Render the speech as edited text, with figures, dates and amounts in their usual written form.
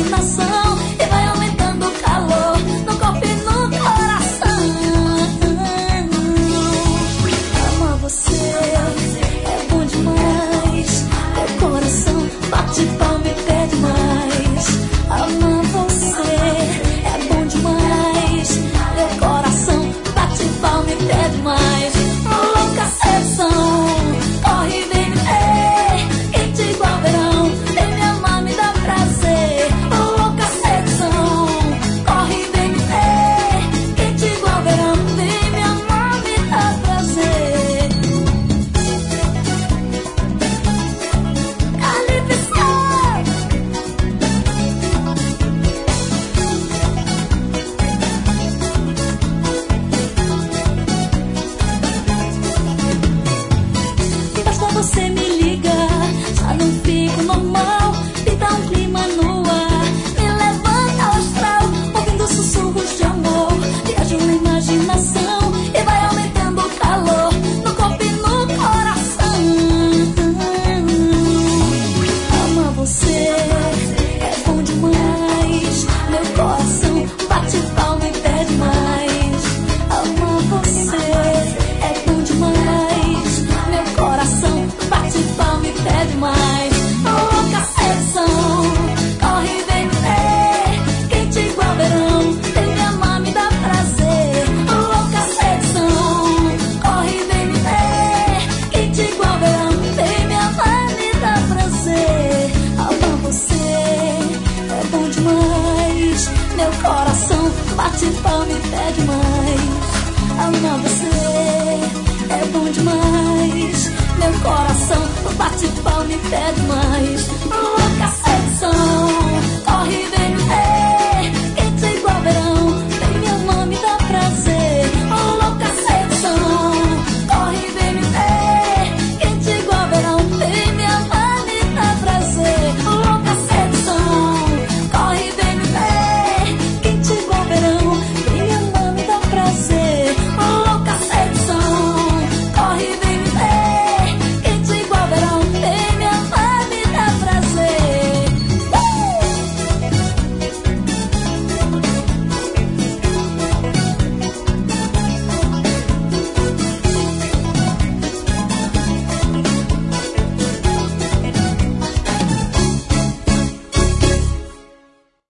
imaginação e vai aumentando o calor no corpo e no coração. Amar você é bom demais, meu coração bate palma e pede mais. Amar você é bom demais, meu coração bate palma e pede mais. Louca sedução, corre e vem me ver, quente igual verão, vem me amar, me dá prazer. Louca sedução, corre e vem me ver, quente igual verão, vem me amar, me dá prazer. Calificar. Basta você me ligar, já não fico normal. Me dá um clima no ar, me levanta ao astral, ouvindo sussurros de amor. Viajo na imaginação e vai aumentando o calor no corpo e no coração. Amar você é bom demais, meu coração bate palma e pede mais. Amar você é bom demais, meu coração bate palma e pede mais. Louca sedução, corre e vem me ver, quente igual verão, vem me amar, me dá prazer. Louca sedução, corre e vem me ver, quente igual verão, vem me amar, me dá prazer. Amar você é bom demais, meu coração bate palma e pede mais. Amar você é bom demais, meu coração bate palma e pede mais. Louca sedução, corre e vem me ver,